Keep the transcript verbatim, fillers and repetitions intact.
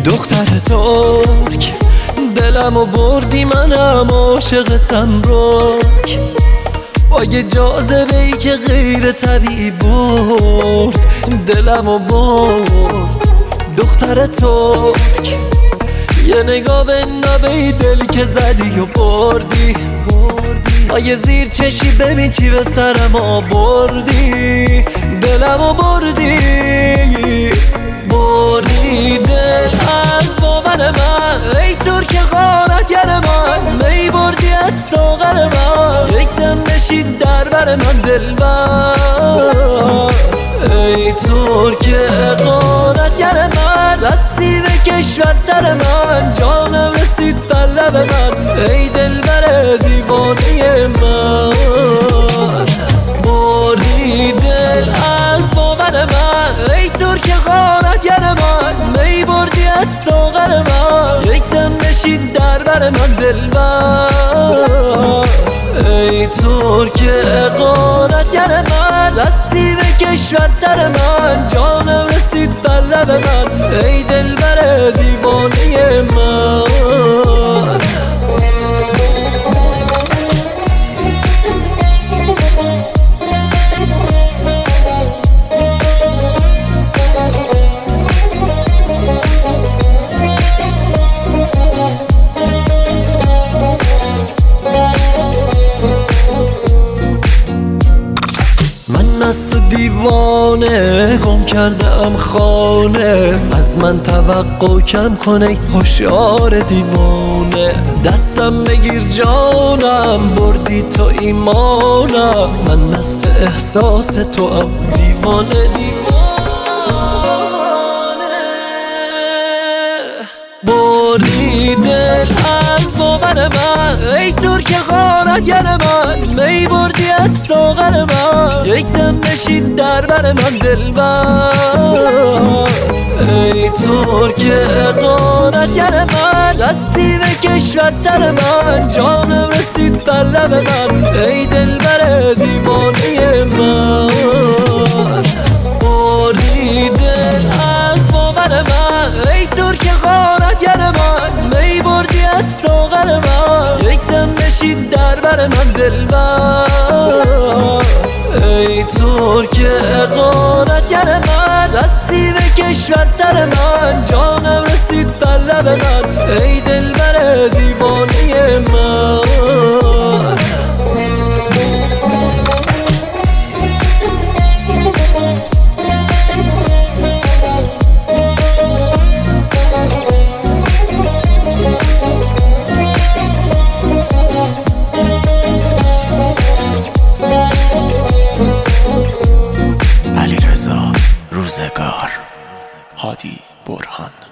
دختر ترک دلمو بردی، منم عاشقتم رک، با یه جاذبه‌ای که غیر طبیعی برد دلمو برد. دختر ترک یه نگاه بندا به دلی که زدی و بردی با یه زیر چشی ببین چی به سرم آوردی، دلمو بردی بردی دل از باور من، ای ترک غارتگر من، می بردی از ساغر من، یک دم نشید در بر من دلبر. ای ترک غارتگر من، دستی به کشور سر من، جانم رسید بر لب من، ای دلبر دیوانه من. بردی دل از باور من، ای ترک غارتگر من، می بردی از ساغر من، یک دم نشید در بر من دلبر. ای ترک غارتگر من، دستی به کشور سر من، جانم رسید بر لب من، ای دلبر دیوانه من. من از تو دیوانه گم کردم خانه، از من توقع کم کنه هوشیار دیوانه. دستم بگیر جانم، بردی تو ایمانم، من مست احساس تو ام دیوانه دیوانه. بردی دل از باور من، ای ترک غارتگر من، می بردی از ساغر من، یک دم نشید در بر من دلبر. ای ترک غارتگر من، دستی به کشور سر من، جانم رسید بر لب من، ای دلبر دیوانه من. بردی دل از باور من، ای ترک غارتگر من، می بردی از ساغر من، یک دم نشید در بر من دلبر. ای ترک غارتگر من، دستی به کشور سر من، جانم رسید بر لب من، ای دلبر دیوانه من. روزگار، هادی برهان.